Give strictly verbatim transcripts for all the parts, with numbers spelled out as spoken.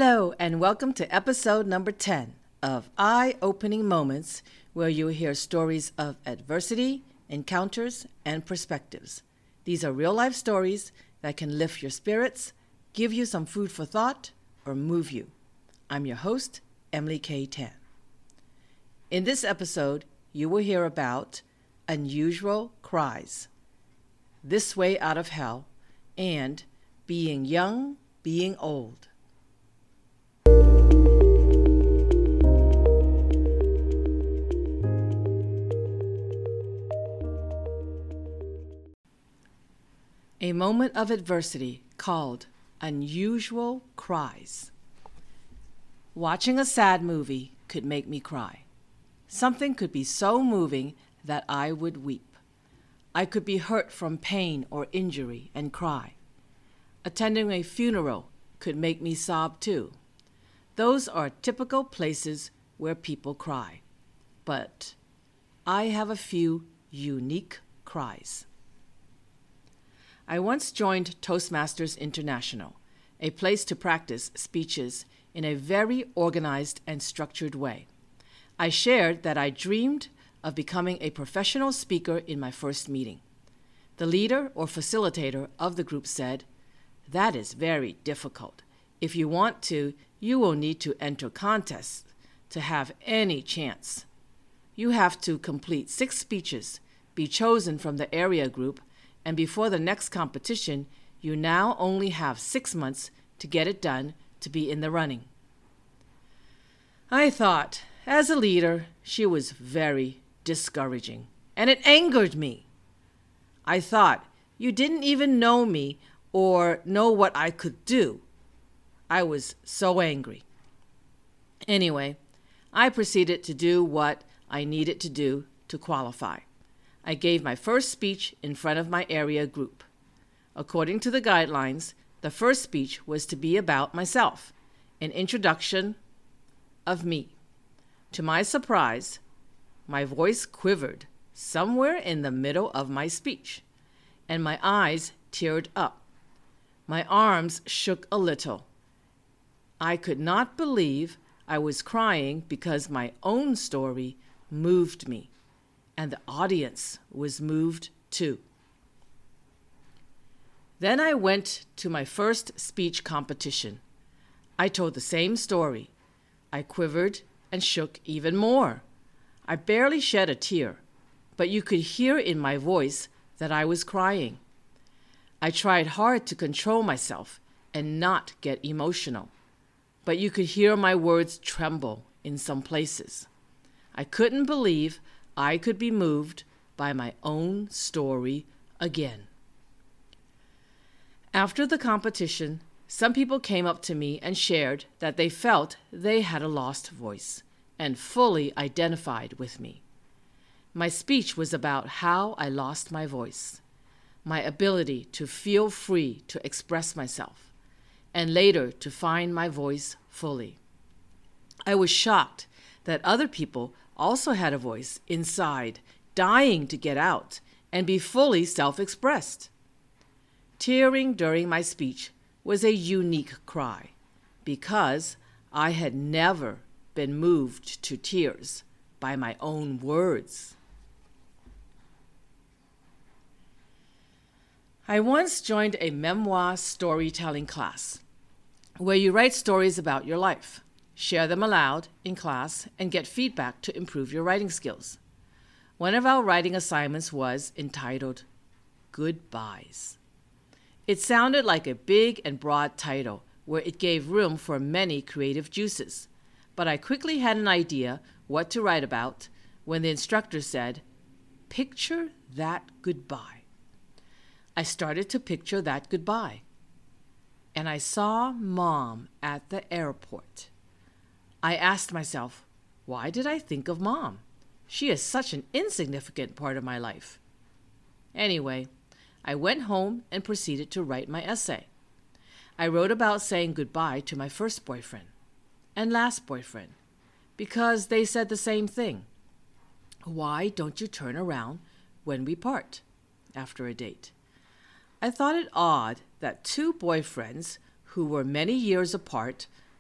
Hello, and welcome to episode number ten of Eye-Opening Moments, where you'll hear stories of adversity, encounters, and perspectives. These are real-life stories that can lift your spirits, give you some food for thought, or move you. I'm your host, Emily K. Tan. In this episode, you will hear about unusual cries, this way out of hell, and being young, being old. A moment of adversity called unusual cries. Watching a sad movie could make me cry. Something could be so moving that I would weep. I could be hurt from pain or injury and cry. Attending a funeral could make me sob too. Those are typical places where people cry. But I have a few unique cries. I once joined Toastmasters International, a place to practice speeches in a very organized and structured way. I shared that I dreamed of becoming a professional speaker in my first meeting. The leader or facilitator of the group said, "That is very difficult. If you want to, you will need to enter contests to have any chance. You have to complete six speeches, be chosen from the area group, and before the next competition, you now only have six months to get it done to be in the running." I thought, as a leader, she was very discouraging, and it angered me. I thought, you didn't even know me or know what I could do. I was so angry. Anyway, I proceeded to do what I needed to do to qualify. I gave my first speech in front of my area group. According to the guidelines, the first speech was to be about myself, an introduction of me. To my surprise, my voice quivered somewhere in the middle of my speech, and my eyes teared up. My arms shook a little. I could not believe I was crying because my own story moved me. And the audience was moved too. Then I went to my first speech competition. I told the same story. I quivered and shook even more. I barely shed a tear, but you could hear in my voice that I was crying. I tried hard to control myself and not get emotional, but you could hear my words tremble in some places. I couldn't believe I could be moved by my own story again. After the competition, some people came up to me and shared that they felt they had a lost voice and fully identified with me. My speech was about how I lost my voice, my ability to feel free to express myself, and later to find my voice fully. I was shocked that other people also had a voice inside, dying to get out and be fully self-expressed. Tearing during my speech was a unique cry because I had never been moved to tears by my own words. I once joined a memoir storytelling class where you write stories about your life, share them aloud in class, and get feedback to improve your writing skills. One of our writing assignments was entitled Goodbyes. It sounded like a big and broad title where it gave room for many creative juices, but I quickly had an idea what to write about when the instructor said, "Picture that goodbye." I started to picture that goodbye, and I saw Mom at the airport. I asked myself, why did I think of Mom? She is such an insignificant part of my life. Anyway, I went home and proceeded to write my essay. I wrote about saying goodbye to my first boyfriend and last boyfriend because they said the same thing. Why don't you turn around when we part after a date? I thought it odd that two boyfriends who were many years apart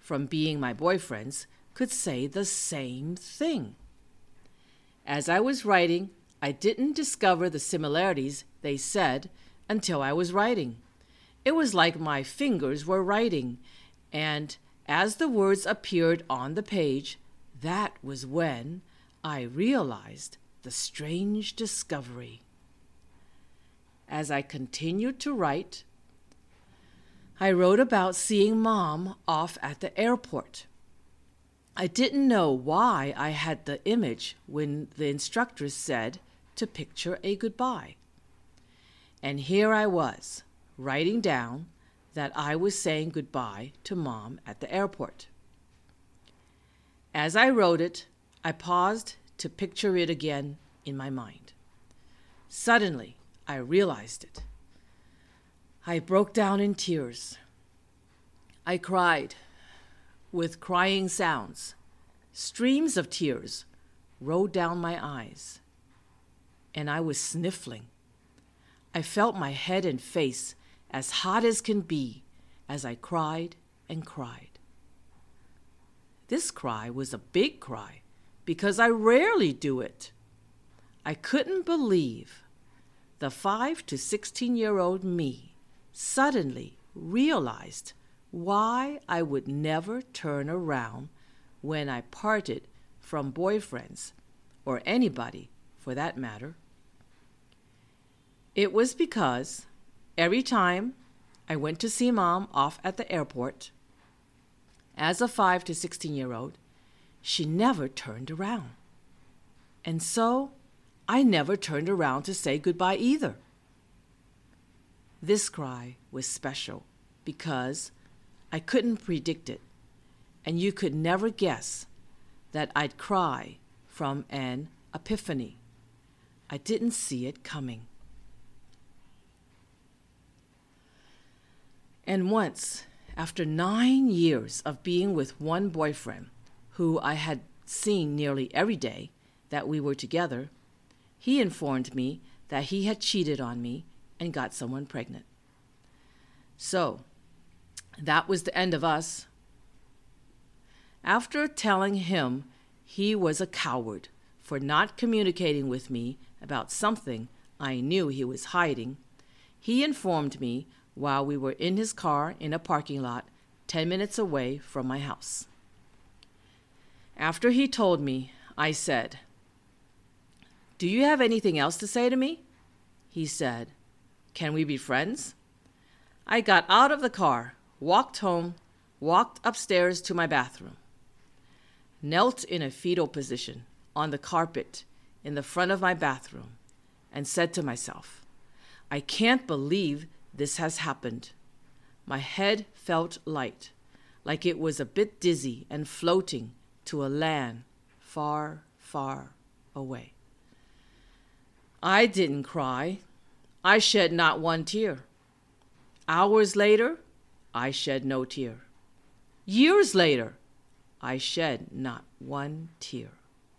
from being my boyfriends could say the same thing. As I was writing, I didn't discover the similarities they said until I was writing. It was like my fingers were writing, and as the words appeared on the page, that was when I realized the strange discovery. As I continued to write, I wrote about seeing Mom off at the airport. I didn't know why I had the image when the instructors said to picture a goodbye. And here I was, writing down that I was saying goodbye to Mom at the airport. As I wrote it, I paused to picture it again in my mind. Suddenly, I realized it. I broke down in tears. I cried with crying sounds. Streams of tears rolled down my eyes, and I was sniffling. I felt my head and face as hot as can be as I cried and cried. This cry was a big cry because I rarely do it. I couldn't believe the five to sixteen-year-old me suddenly realized why I would never turn around when I parted from boyfriends, or anybody for that matter. It was because every time I went to see Mom off at the airport, as a five to sixteen-year-old, she never turned around. And so I never turned around to say goodbye either. This cry was special because I couldn't predict it, and you could never guess that I'd cry from an epiphany. I didn't see it coming. And once, after nine years of being with one boyfriend, who I had seen nearly every day that we were together, he informed me that he had cheated on me and got someone pregnant. So, that was the end of us. After telling him he was a coward for not communicating with me about something I knew he was hiding, he informed me while we were in his car in a parking lot ten minutes away from my house. After he told me, I said, "Do you have anything else to say to me?" He said, "Can we be friends?" I got out of the car, walked home, walked upstairs to my bathroom, knelt in a fetal position on the carpet in the front of my bathroom, and said to myself, "I can't believe this has happened." My head felt light, like it was a bit dizzy and floating to a land far, far away. I didn't cry. I shed not one tear. Hours later, I shed no tear. Years later, I shed not one tear.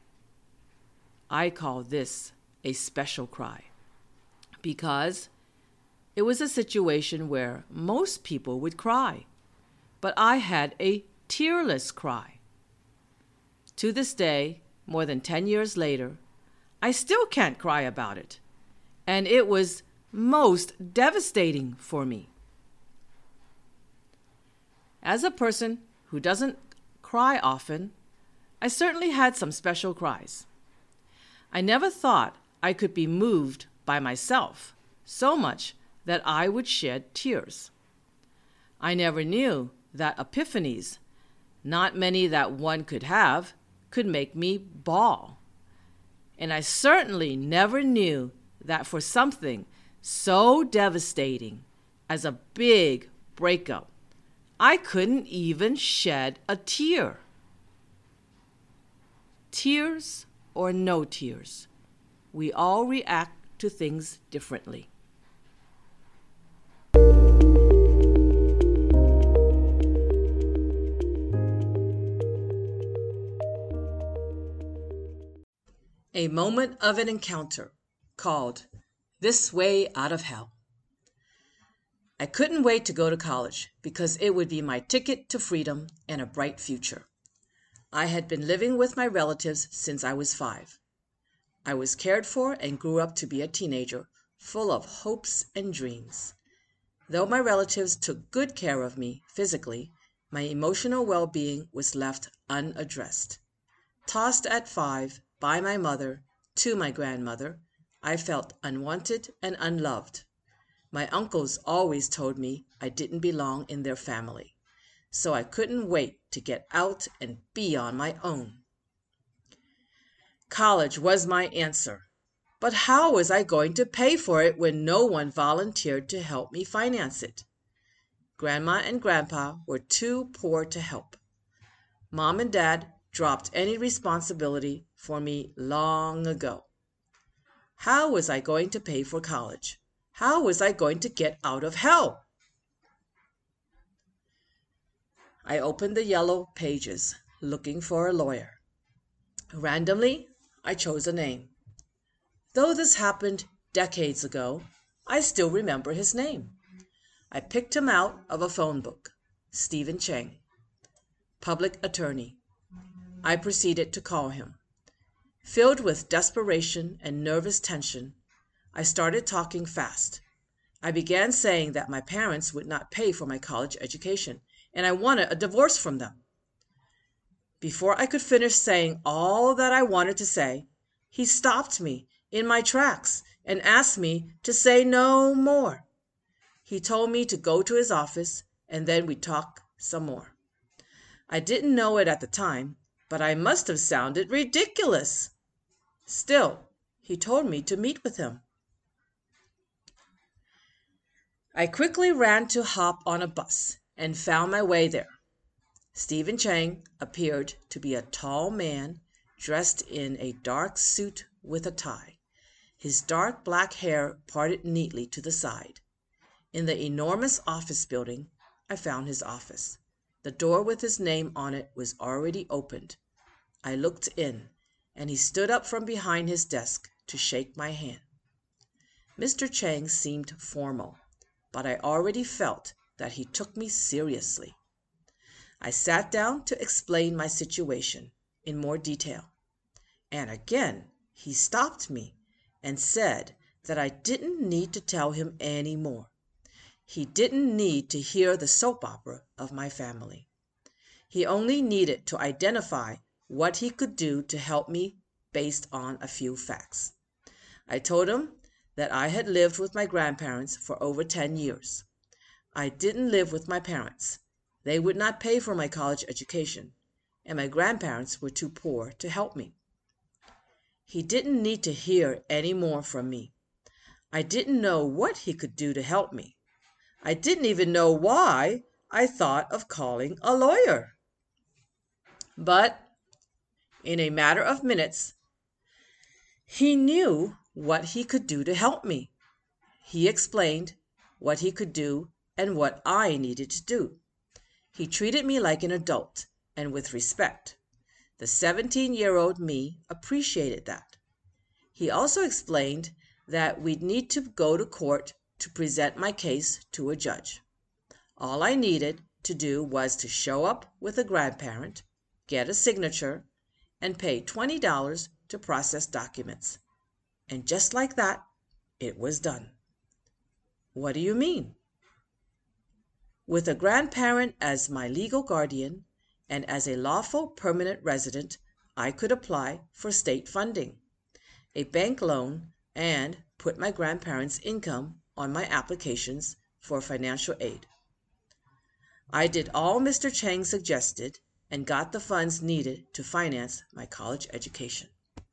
I call this a special cry because it was a situation where most people would cry, but I had a tearless cry. To this day, more than ten years later, I still can't cry about it, and it was most devastating for me. As a person who doesn't cry often, I certainly had some special cries. I never thought I could be moved by myself so much that I would shed tears. I never knew that epiphanies, not many that one could have, could make me bawl. And I certainly never knew that for something so devastating as a big breakup, I couldn't even shed a tear. Tears or no tears, we all react to things differently. A moment of an encounter called This Way Out of Hell. I couldn't wait to go to college because it would be my ticket to freedom and a bright future. I had been living with my relatives since I was five. I was cared for and grew up to be a teenager, full of hopes and dreams. Though my relatives took good care of me physically, my emotional well-being was left unaddressed. Tossed at five by my mother to my grandmother, I felt unwanted and unloved. My uncles always told me I didn't belong in their family, so I couldn't wait to get out and be on my own. College was my answer, but how was I going to pay for it when no one volunteered to help me finance it? Grandma and Grandpa were too poor to help. Mom and Dad dropped any responsibility for me long ago. How was I going to pay for college? How was I going to get out of hell? I opened the yellow pages, looking for a lawyer. Randomly, I chose a name. Though this happened decades ago, I still remember his name. I picked him out of a phone book, Stephen Chang, public attorney. I proceeded to call him. Filled with desperation and nervous tension, I started talking fast. I began saying that my parents would not pay for my college education, and I wanted a divorce from them. Before I could finish saying all that I wanted to say, he stopped me in my tracks and asked me to say no more. He told me to go to his office, and then we'd talk some more. I didn't know it at the time, but I must have sounded ridiculous. Still, he told me to meet with him. I quickly ran to hop on a bus and found my way there. Stephen Chang appeared to be a tall man dressed in a dark suit with a tie, his dark black hair parted neatly to the side. In the enormous office building, I found his office. The door with his name on it was already opened. I looked in, and he stood up from behind his desk to shake my hand. Mister Chang seemed formal, but I already felt that he took me seriously. I sat down to explain my situation in more detail, and again he stopped me and said that I didn't need to tell him any more. He didn't need to hear the soap opera of my family. He only needed to identify what he could do to help me based on a few facts. I told him that I had lived with my grandparents for over ten years. I didn't live with my parents. They would not pay for my college education, and my grandparents were too poor to help me. He didn't need to hear any more from me. I didn't know what he could do to help me. I didn't even know why I thought of calling a lawyer. But in a matter of minutes, he knew what he could do to help me. He explained what he could do and what I needed to do. He treated me like an adult and with respect. The seventeen-year-old me appreciated that. He also explained that we'd need to go to court to present my case to a judge. All I needed to do was to show up with a grandparent, get a signature, and pay twenty dollars to process documents. And just like that, it was done. What do you mean? With a grandparent as my legal guardian and as a lawful permanent resident, I could apply for state funding, a bank loan, and put my grandparents' income on my applications for financial aid. I did all Mister Chang suggested and got the funds needed to finance my college education.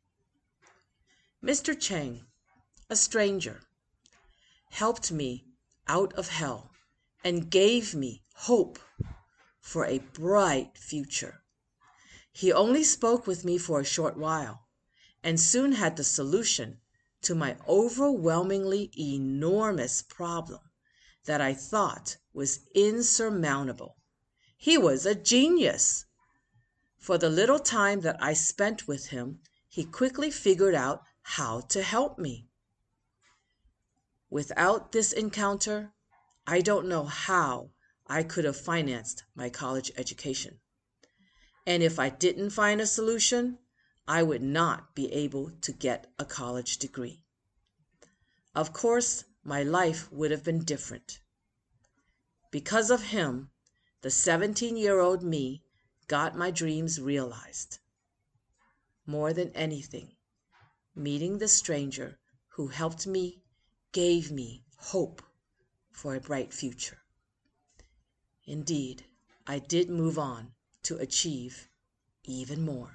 Mister Chang, a stranger, helped me out of hell and gave me hope for a bright future. He only spoke with me for a short while and soon had the solution to my overwhelmingly enormous problem that I thought was insurmountable. He was a genius. For the little time that I spent with him, he quickly figured out how to help me. Without this encounter, I don't know how I could have financed my college education. And if I didn't find a solution, I would not be able to get a college degree. Of course, my life would have been different. Because of him, the seventeen-year-old me got my dreams realized. More than anything, meeting the stranger who helped me gave me hope for a bright future. Indeed, I did move on to achieve even more.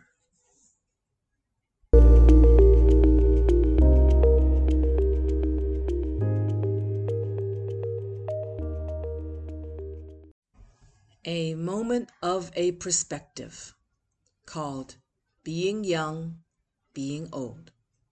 A moment of a perspective called Being Young, Being Old.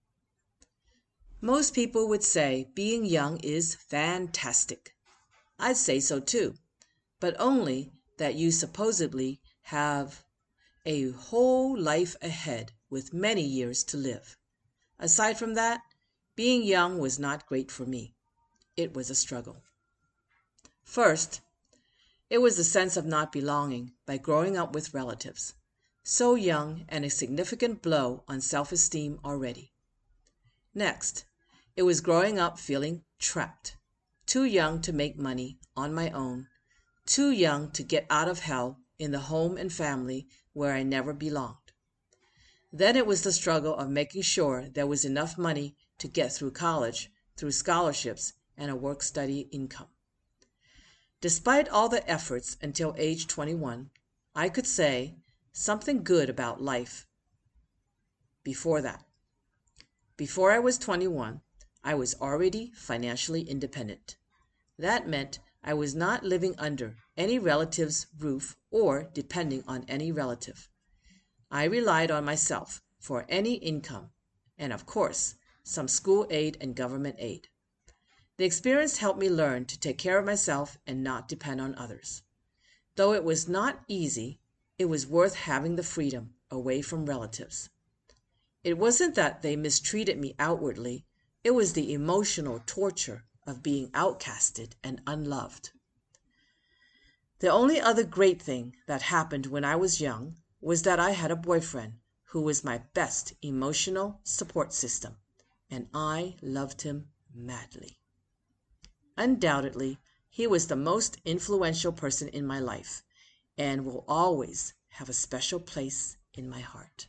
Most people would say being young is fantastic. I'd say so too, but only that you supposedly have a whole life ahead with many years to live. Aside from that, being young was not great for me. It was a struggle. First, it was the sense of not belonging by growing up with relatives, so young and a significant blow on self-esteem already. Next, it was growing up feeling trapped, too young to make money on my own, too young to get out of hell in the home and family where I never belonged. Then it was the struggle of making sure there was enough money to get through college, through scholarships and a work-study income. Despite all the efforts until age twenty-one, I could say something good about life before that. Before I was twenty-one, I was already financially independent. That meant I was not living under any relative's roof or depending on any relative. I relied on myself for any income and, of course, some school aid and government aid. The experience helped me learn to take care of myself and not depend on others. Though it was not easy, it was worth having the freedom away from relatives. It wasn't that they mistreated me outwardly, it was the emotional torture of being outcasted and unloved. The only other great thing that happened when I was young was that I had a boyfriend who was my best emotional support system, and I loved him madly. Undoubtedly, he was the most influential person in my life and will always have a special place in my heart.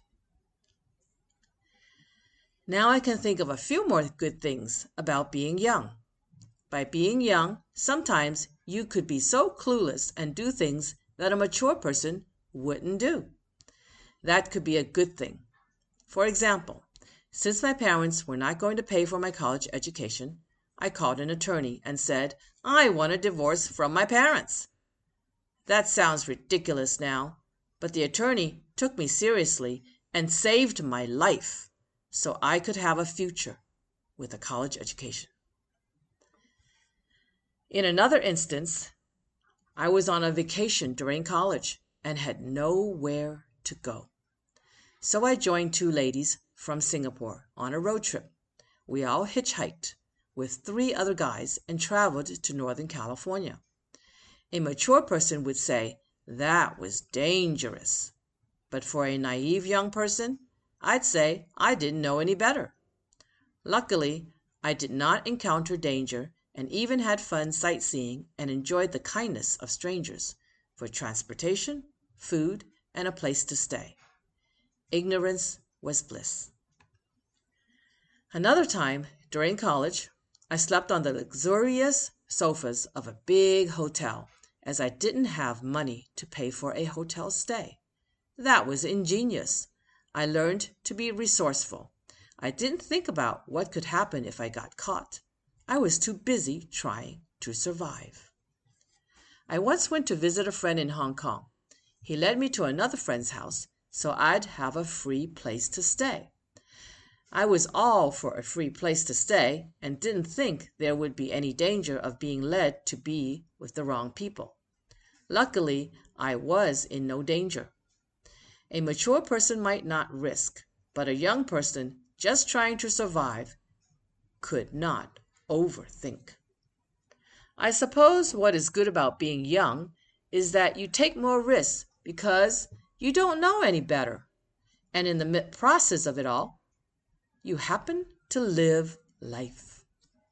Now I can think of a few more good things about being young. By being young, sometimes you could be so clueless and do things that a mature person wouldn't do. That could be a good thing. For example, since my parents were not going to pay for my college education, I called an attorney and said, I want a divorce from my parents. That sounds ridiculous now, but the attorney took me seriously and saved my life so I could have a future with a college education. In another instance, I was on a vacation during college and had nowhere to go. So I joined two ladies from Singapore on a road trip. We all hitchhiked with three other guys and traveled to Northern California. A mature person would say that was dangerous. But for a naive young person, I'd say I didn't know any better. Luckily, I did not encounter danger and even had fun sightseeing and enjoyed the kindness of strangers for transportation, food, and a place to stay. Ignorance was bliss. Another time, during college, I slept on the luxurious sofas of a big hotel as I didn't have money to pay for a hotel stay. That was ingenious. I learned to be resourceful. I didn't think about what could happen if I got caught. I was too busy trying to survive. I once went to visit a friend in Hong Kong. He led me to another friend's house so I'd have a free place to stay. I was all for a free place to stay and didn't think there would be any danger of being led to be with the wrong people. Luckily, I was in no danger. A mature person might not risk, but a young person just trying to survive could not overthink. I suppose what is good about being young is that you take more risks because you don't know any better. And in the mid- process of it all, you happen to live life.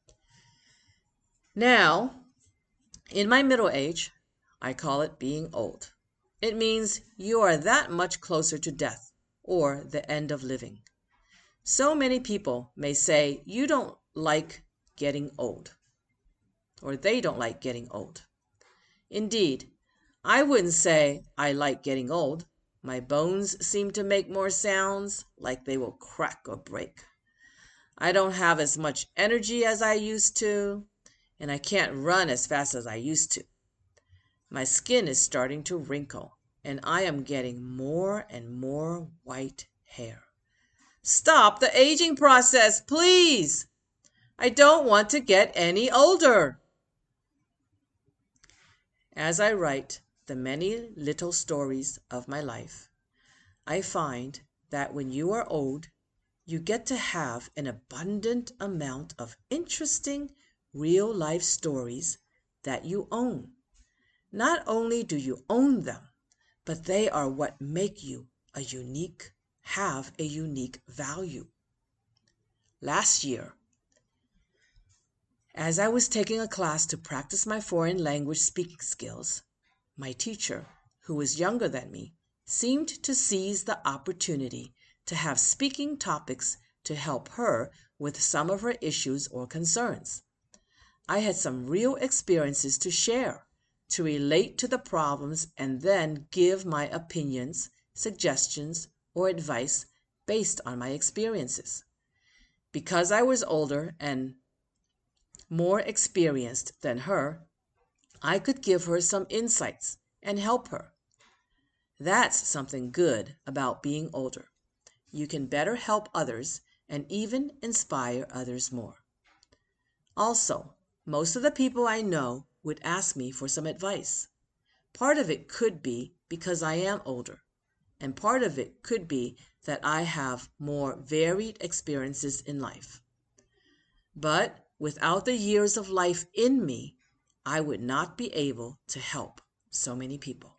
Now, in my middle age, I call it being old. It means you are that much closer to death or the end of living. So many people may say you don't like getting old, or they don't like getting old. Indeed, I wouldn't say I like getting old. My bones seem to make more sounds, like they will crack or break. I don't have as much energy as I used to, and I can't run as fast as I used to. My skin is starting to wrinkle, and I am getting more and more white hair. Stop the aging process, please! I don't want to get any older. As I write the many little stories of my life, I find that when you are old, you get to have an abundant amount of interesting real-life stories that you own. Not only do you own them, but they are what make you a unique, have a unique value. Last year, as I was taking a class to practice my foreign language speaking skills, my teacher, who was younger than me, seemed to seize the opportunity to have speaking topics to help her with some of her issues or concerns. I had some real experiences to share, to relate to the problems, and then give my opinions, suggestions, or advice based on my experiences. Because I was older and more experienced than her, I could give her some insights and help her. That's something good about being older. You can better help others and even inspire others more. Also, most of the people I know would ask me for some advice. Part of it could be because I am older, and part of it could be that I have more varied experiences in life. But without the years of life in me, I would not be able to help so many people.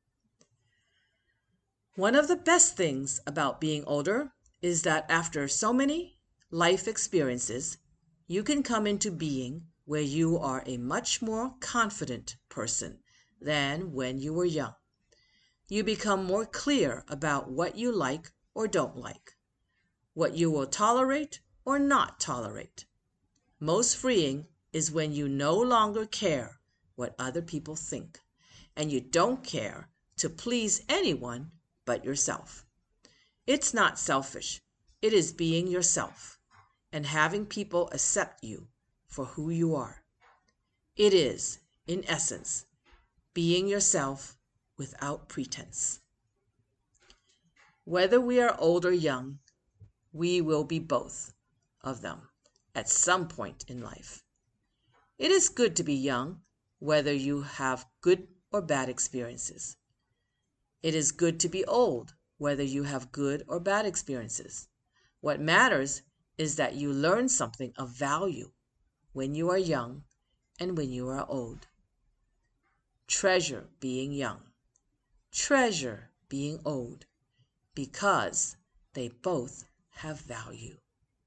One of the best things about being older is that after so many life experiences, you can come into being where you are a much more confident person than when you were young. You become more clear about what you like or don't like, what you will tolerate or not tolerate. Most freeing is when you no longer care what other people think, and you don't care to please anyone but yourself. It's not selfish. It is being yourself and having people accept you for who you are. It is, in essence, being yourself without pretense. Whether we are old or young, we will be both of them at some point in life. It is good to be young, whether you have good or bad experiences. It is good to be old, whether you have good or bad experiences. What matters is that you learn something of value when you are young and when you are old. Treasure being young. Treasure being old, because they both have value.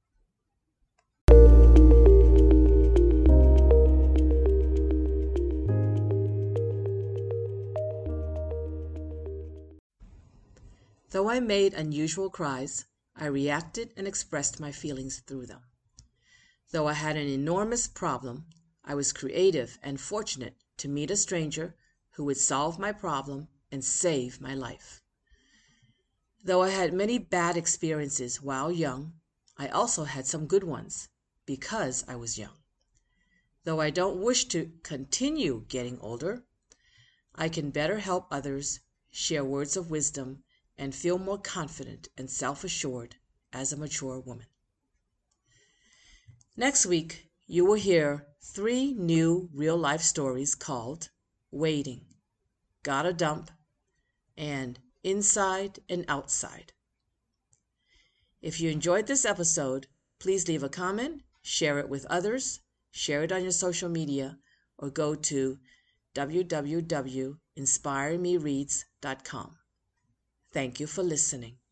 Though I made unusual cries, I reacted and expressed my feelings through them. Though I had an enormous problem, I was creative and fortunate to meet a stranger who would solve my problem and save my life. Though I had many bad experiences while young, I also had some good ones because I was young. Though I don't wish to continue getting older, I can better help others, share words of wisdom, and feel more confident and self-assured as a mature woman. Next week, you will hear three new real-life stories called Waiting, Gotta Dump, and Inside and Outside. If you enjoyed this episode, please leave a comment, share it with others, share it on your social media, or go to w w w dot inspire me reads dot com. Thank you for listening.